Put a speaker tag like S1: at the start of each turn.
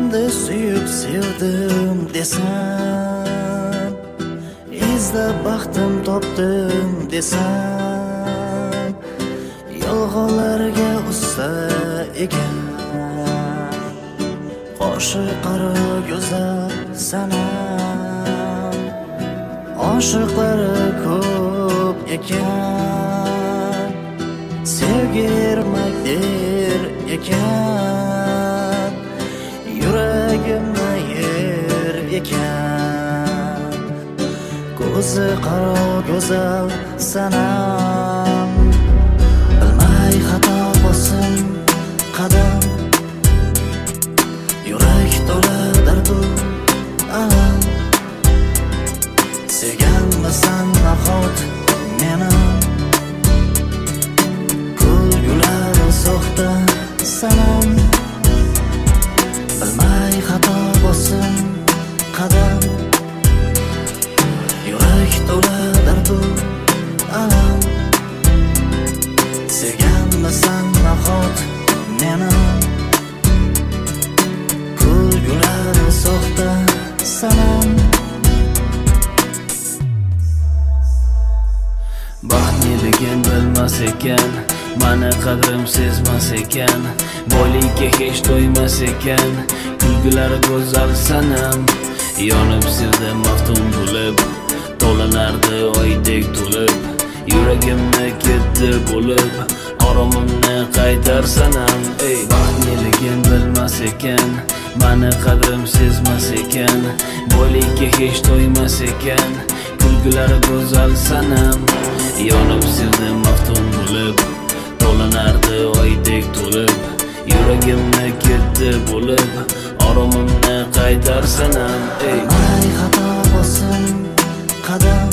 S1: endi suyib sevdim desam, izlab baxtim topdim desam, yolg'onlarga usta ekan. Qoshi qora go'zal sanam, oshiqlari ko'p ekan. Sevgi ermak der ekan, yuragimni yer ekan. Ko'zi qaro go'zal sanam, bilmay xato bosim qadam. Yurak to'la dardu alam, sevganmisan nahot meni? Kulgulari soxta sanam, bilmay xato bosim qadam. Yurak to'la dardu alam, sevganmisan nahot meni? Kulgulari soxta sanam.
S2: Baxtliligim bilmas ekan, mani qadrim sezmas ekan, boylikka hech to'ymas ekan. Kulgilari go'zal sanam, yonib sevdim maftun bo'lib, to'lanardi oydek to'lib. Yuragimni ketdi bo'lib, oromimni qaytar sanam. Baxtliligim bilmas ekan, mani qadrim sezmas ekan, boylikka hech to'ymas ekan. Kulgilari go'zal sanam, yonib sevdim maftun bo'lib, to'lanardi oydek to'lib. Yuragimni ketdi bo'lib, oromimni qaytar sanam.
S1: Bilmay xato bosim qadam.